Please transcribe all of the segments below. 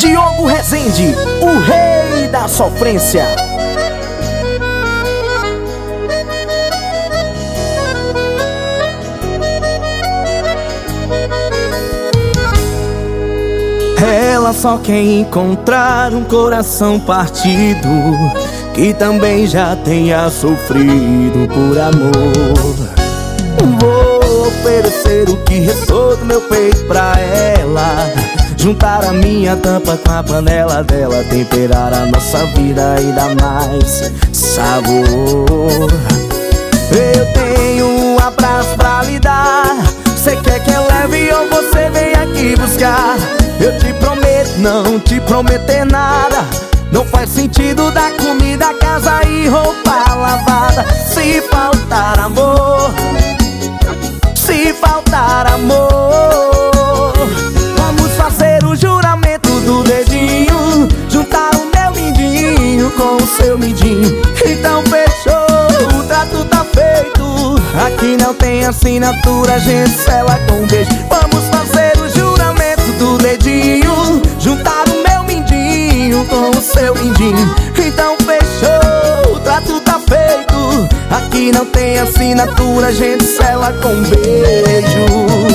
Diogo Rezende, o rei da sofrência. Ela só quer encontrar um coração partido, que também já tenha sofrido por amor. Vou oferecer o que restou do meu peito pra ela, juntar a minha tampa com a panela dela, temperar a nossa vida e dar mais sabor. Eu tenho um abraço pra lhe dar. Cê quer que eu leve ou você vem aqui buscar? Eu te prometo não te prometer nada. Não faz sentido dar comida, casa e roupa lavada. Se faltar amor, se faltar amor, vamos fazer o juramento do dedinho, juntar o meu mindinho com o seu mindinho. Então fechou, o trato tá feito. Aqui não tem assinatura, a gente sela com um beijo. Vamos fazer o juramento do dedinho, juntar o meu mindinho com o seu mindinho. Então fechou, o trato tá feito. Aqui não tem assinatura, a gente sela com um beijo.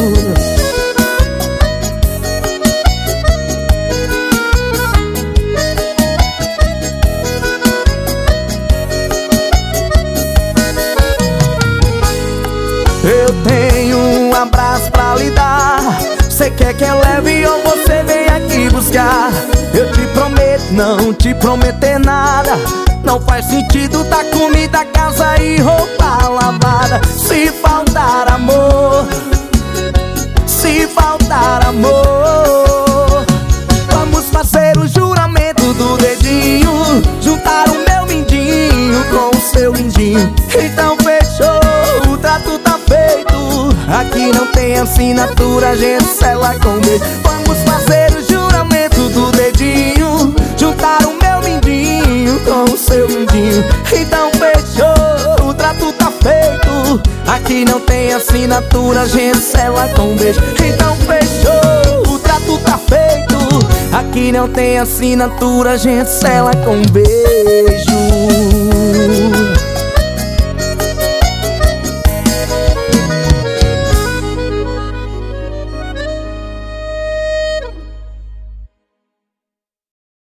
Eu tenho um abraço pra lhe dar. Cê quer que eu leve ou você vem aqui buscar? Eu te prometo não te prometer nada. Não faz sentido dar comida, casa e roupa lavada. Se faltar amor, se faltar amor, vamos fazer o juramento do dedinho, juntar o meu mindinho com o seu mindinho. Então fechou, o trato tá feito. Aqui não tem assinatura, a gente sela com beijo. Vamos fazer o juramento do dedinho, juntar o meu mindinho com o seu mindinho. Então fechou, o trato tá feito. Aqui não tem assinatura, a gente sela com beijo. Então fechou, o trato tá feito. Aqui não tem assinatura, a gente sela com beijo.